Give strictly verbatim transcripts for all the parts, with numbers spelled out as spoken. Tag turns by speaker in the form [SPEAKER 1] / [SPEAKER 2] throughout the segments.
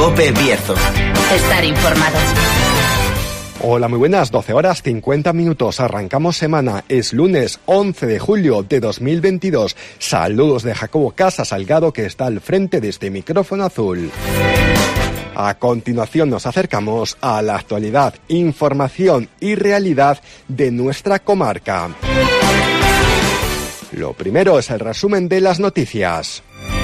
[SPEAKER 1] COPE Bierzo.
[SPEAKER 2] Estar informado.
[SPEAKER 3] Hola, muy buenas, doce horas cincuenta minutos, arrancamos semana, es lunes once de julio de dos mil veintidós. Saludos de Jacobo Casa Salgado, que está al frente de este micrófono azul. A continuación nos acercamos a la actualidad, información y realidad de nuestra comarca. Lo primero es el resumen de las noticias.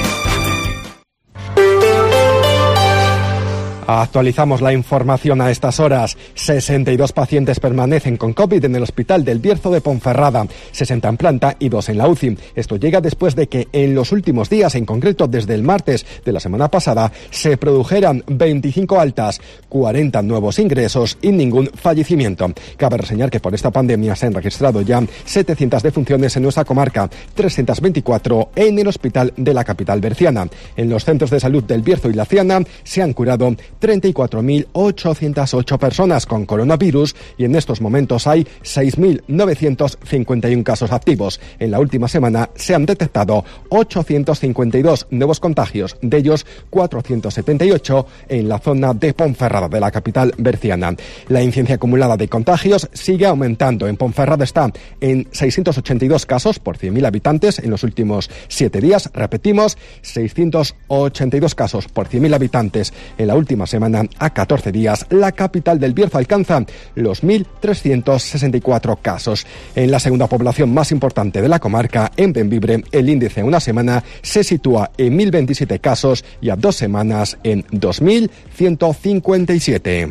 [SPEAKER 3] Actualizamos la información a estas horas. sesenta y dos pacientes permanecen con COVID en el Hospital del Bierzo de Ponferrada, sesenta en planta y dos en la U C I. Esto llega después de que en los últimos días, en concreto desde el martes de la semana pasada, se produjeran veinticinco altas, cuarenta nuevos ingresos y ningún fallecimiento. Cabe reseñar que por esta pandemia se han registrado ya setecientas defunciones en nuestra comarca, trescientas veinticuatro en el hospital de la capital berciana. En los centros de salud del Bierzo y la Ciana se han curado treinta y cuatro mil ochocientas ocho personas con coronavirus y en estos momentos hay seis mil novecientos cincuenta y uno casos activos. En la última semana se han detectado ochocientos cincuenta y dos nuevos contagios, de ellos cuatrocientos setenta y ocho en la zona de Ponferrada, de la capital berciana. La incidencia acumulada de contagios sigue aumentando. En Ponferrada está en seiscientos ochenta y dos casos por cien mil habitantes en los últimos siete días. Repetimos, seiscientos ochenta y dos casos por cien mil habitantes en la última semana. A catorce días, la capital del Bierzo alcanza los mil trescientos sesenta y cuatro casos. En la segunda población más importante de la comarca, en Bembibre, el índice a una semana se sitúa en mil veintisiete casos y a dos semanas en dos mil ciento cincuenta y siete.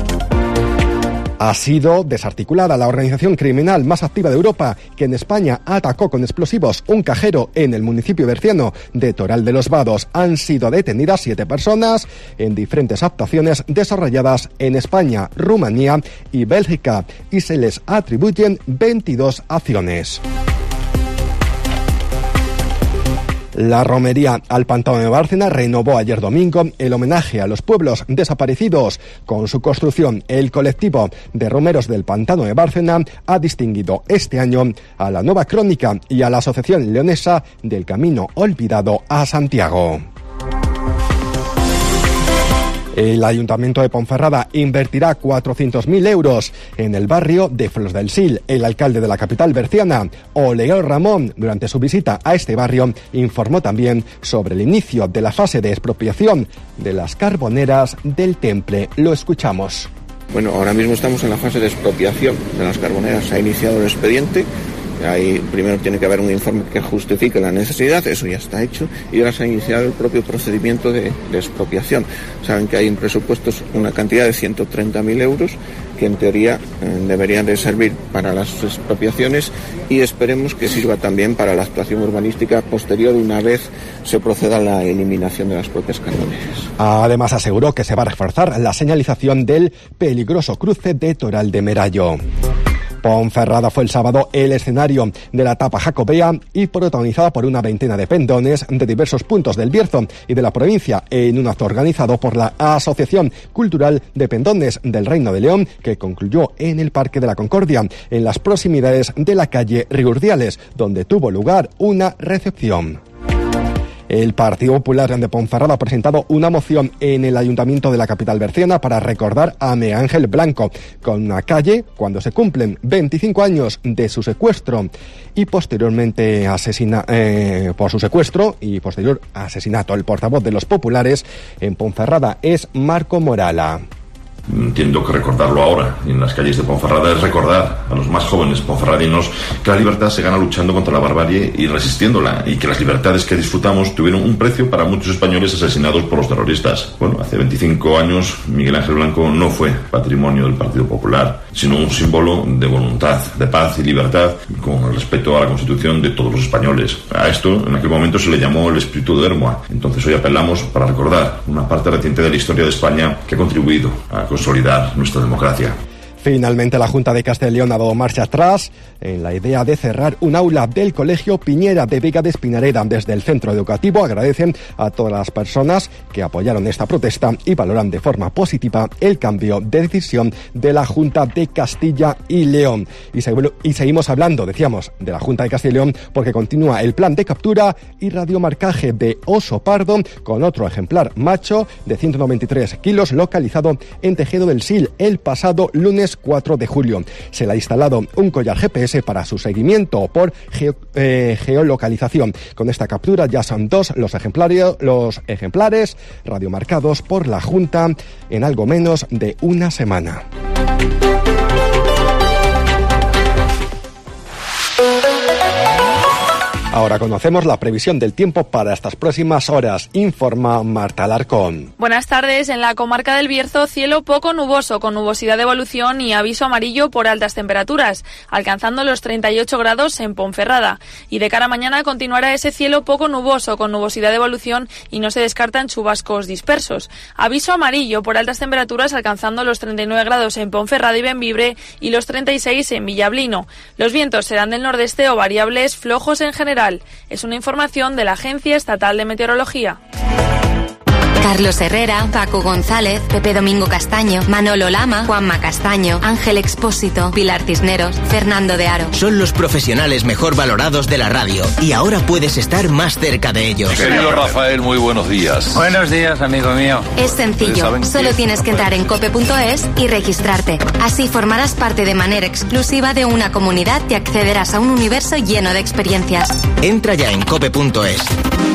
[SPEAKER 3] Ha sido desarticulada la organización criminal más activa de Europa, que en España atacó con explosivos un cajero en el municipio berciano de Toral de los Vados. Han sido detenidas siete personas en diferentes actuaciones desarrolladas en España, Rumanía y Bélgica, y se les atribuyen veintidós acciones. La romería al Pantano de Bárcena renovó ayer domingo el homenaje a los pueblos desaparecidos. Con su construcción, el colectivo de romeros del Pantano de Bárcena ha distinguido este año a la Nueva Crónica y a la Asociación Leonesa del Camino Olvidado a Santiago. El Ayuntamiento de Ponferrada invertirá cuatrocientos mil euros en el barrio de Flos del Sil. El alcalde de la capital berciana, Oleguer Ramón, durante su visita a este barrio, informó también sobre el inicio de la fase de expropiación de las carboneras del Temple. Lo escuchamos.
[SPEAKER 4] Bueno, ahora mismo estamos en la fase de expropiación de las carboneras. Se ha iniciado el expediente. Ahí primero tiene que haber un informe que justifique la necesidad, eso ya está hecho, y ahora se ha iniciado el propio procedimiento de, de expropiación. Saben que hay en presupuestos una cantidad de ciento treinta mil euros que en teoría eh, deberían de servir para las expropiaciones y esperemos que sirva también para la actuación urbanística posterior una vez se proceda a la eliminación de las propias carboneras.
[SPEAKER 3] Además aseguró que se va a reforzar la señalización del peligroso cruce de Toral de Merayo. Ponferrada fue el sábado el escenario de la etapa jacobea y protagonizada por una veintena de pendones de diversos puntos del Bierzo y de la provincia en un acto organizado por la Asociación Cultural de Pendones del Reino de León, que concluyó en el Parque de la Concordia, en las proximidades de la calle Riurdiales, donde tuvo lugar una recepción. El Partido Popular de Ponferrada ha presentado una moción en el Ayuntamiento de la capital berciana para recordar a Miguel Ángel Blanco con una calle cuando se cumplen veinticinco años de su secuestro y posteriormente asesina eh, por su secuestro y posterior asesinato. El portavoz de los populares en Ponferrada es Marco Morala.
[SPEAKER 5] Entiendo que recordarlo ahora en las calles de Ponferrada es recordar a los más jóvenes ponferradinos que la libertad se gana luchando contra la barbarie y resistiéndola, y que las libertades que disfrutamos tuvieron un precio para muchos españoles asesinados por los terroristas. Bueno, hace veinticinco años Miguel Ángel Blanco no fue patrimonio del Partido Popular, sino un símbolo de voluntad, de paz y libertad, con el respeto a la Constitución de todos los españoles. A esto en aquel momento se le llamó el espíritu de Hermoa. Entonces hoy apelamos para recordar una parte reciente de la historia de España que ha contribuido a consolidar nuestra democracia.
[SPEAKER 3] Finalmente, la Junta de Castilla y León ha dado marcha atrás en la idea de cerrar un aula del Colegio Piñera de Vega de Espinareda. Desde el centro educativo agradecen a todas las personas que apoyaron esta protesta y valoran de forma positiva el cambio de decisión de la Junta de Castilla y León. Y, segu- y seguimos hablando, decíamos, de la Junta de Castilla y León porque continúa el plan de captura y radiomarcaje de oso pardo con otro ejemplar macho de ciento noventa y tres kilos localizado en Tejedo del Sil el pasado lunes cuatro de julio. Se le ha instalado un collar G P S para su seguimiento por geo, eh, geolocalización. Con esta captura ya son dos los ejemplares, los ejemplares radiomarcados por la Junta en algo menos de una semana. Ahora conocemos la previsión del tiempo para estas próximas horas. Informa Marta Alarcón.
[SPEAKER 1] Buenas tardes. En la comarca del Bierzo, cielo poco nuboso, con nubosidad de evolución y aviso amarillo por altas temperaturas, alcanzando los treinta y ocho grados en Ponferrada. Y de cara a mañana continuará ese cielo poco nuboso, con nubosidad de evolución y no se descartan chubascos dispersos. Aviso amarillo por altas temperaturas, alcanzando los treinta y nueve grados en Ponferrada y Bembibre y los treinta y seis en Villablino. Los vientos serán del nordeste o variables flojos en general. Es una información de la Agencia Estatal de Meteorología.
[SPEAKER 2] Carlos Herrera, Paco González, Pepe Domingo Castaño, Manolo Lama, Juanma Castaño, Ángel Expósito, Pilar Cisneros, Fernando de Aro.
[SPEAKER 6] Son los profesionales mejor valorados de la radio y ahora puedes estar más cerca de ellos.
[SPEAKER 7] Querido Rafael, muy buenos días.
[SPEAKER 8] Buenos días, amigo mío.
[SPEAKER 2] Es sencillo, solo tienes que entrar en cope punto es y registrarte. Así formarás parte de manera exclusiva de una comunidad y accederás a un universo lleno de experiencias.
[SPEAKER 6] Entra ya en cope punto es.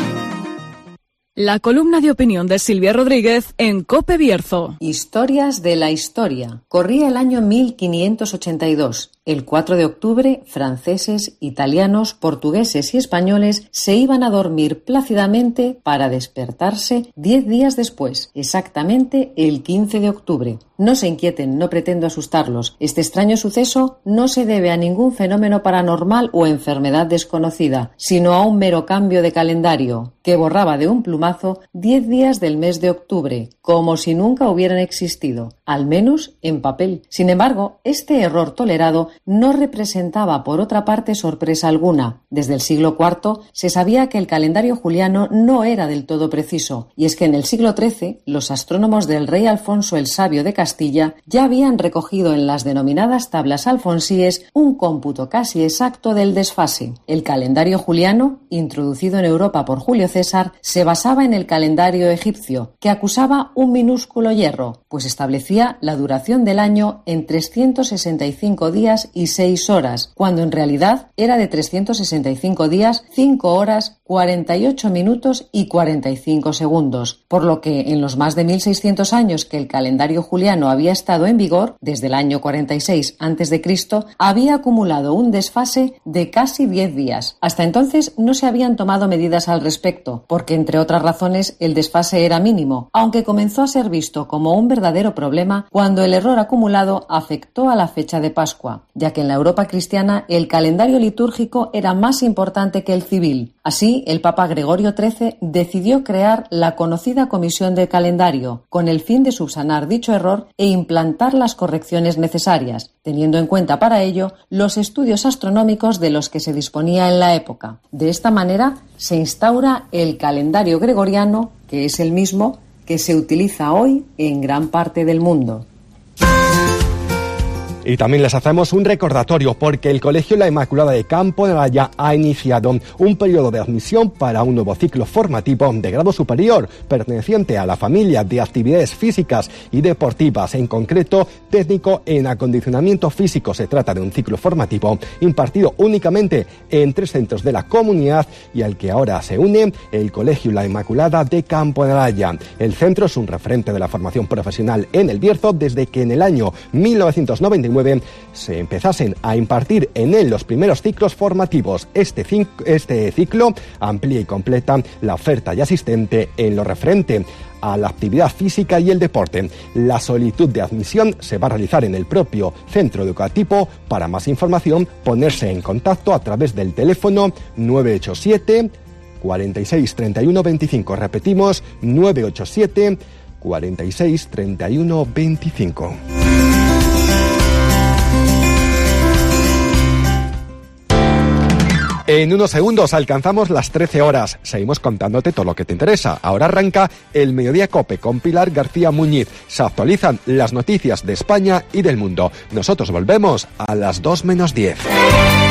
[SPEAKER 9] La columna de opinión de Silvia Rodríguez en COPE Bierzo.
[SPEAKER 10] Historias de la historia. Corría el año mil quinientos ochenta y dos. El cuatro de octubre, franceses, italianos, portugueses y españoles se iban a dormir plácidamente para despertarse diez días después, exactamente el quince de octubre. No se inquieten, no pretendo asustarlos. Este extraño suceso no se debe a ningún fenómeno paranormal o enfermedad desconocida, sino a un mero cambio de calendario que borraba de un plumazo diez días del mes de octubre, como si nunca hubieran existido, al menos en papel. Sin embargo, este error tolerado no representaba, por otra parte, sorpresa alguna. Desde el siglo cuarto se sabía que el calendario juliano no era del todo preciso, y es que en el siglo trece los astrónomos del rey Alfonso el Sabio de Castilla ya habían recogido en las denominadas tablas alfonsíes un cómputo casi exacto del desfase. El calendario juliano, introducido en Europa por Julio César, se basaba en el calendario egipcio, que acusaba un minúsculo yerro, pues establecía la duración del año en trescientos sesenta y cinco días y seis horas, cuando en realidad era de trescientos sesenta y cinco días, cinco horas, cuarenta y ocho minutos y cuarenta y cinco segundos, por lo que en los más de mil seiscientos años que el calendario juliano había estado en vigor, desde el año cuarenta y seis antes de Cristo, había acumulado un desfase de casi diez días. Hasta entonces no se habían tomado medidas al respecto, porque entre otras razones el desfase era mínimo, aunque comenzó a ser visto como un verdadero problema cuando el error acumulado afectó a la fecha de Pascua, ya que en la Europa cristiana el calendario litúrgico era más importante que el civil. Así, el Papa Gregorio trece decidió crear la conocida Comisión del Calendario, con el fin de subsanar dicho error e implantar las correcciones necesarias, teniendo en cuenta para ello los estudios astronómicos de los que se disponía en la época. De esta manera se instaura el calendario gregoriano, que es el mismo que se utiliza hoy en gran parte del mundo.
[SPEAKER 3] Y también les hacemos un recordatorio porque el Colegio La Inmaculada de Campo de Raya ha iniciado un periodo de admisión para un nuevo ciclo formativo de grado superior perteneciente a la familia de actividades físicas y deportivas, en concreto técnico en acondicionamiento físico. Se trata de un ciclo formativo impartido únicamente en tres centros de la comunidad y al que ahora se une el Colegio La Inmaculada de Campo de Raya. El centro es un referente de la formación profesional en el Bierzo desde que en el año mil novecientos noventa y nueve se empezasen a impartir en él los primeros ciclos formativos. Este, este ciclo amplía y completa la oferta ya existente en lo referente a la actividad física y el deporte. La solicitud de admisión se va a realizar en el propio centro educativo. Para más información, ponerse en contacto a través del teléfono nueve ocho siete, cuarenta y seis, treinta y uno, veinticinco. Repetimos, nueve ocho siete, cuarenta y seis, treinta y uno, veinticinco. En unos segundos alcanzamos las trece horas. Seguimos contándote todo lo que te interesa. Ahora arranca el Mediodía Cope con Pilar García Muñiz. Se actualizan las noticias de España y del mundo. Nosotros volvemos a las dos menos diez.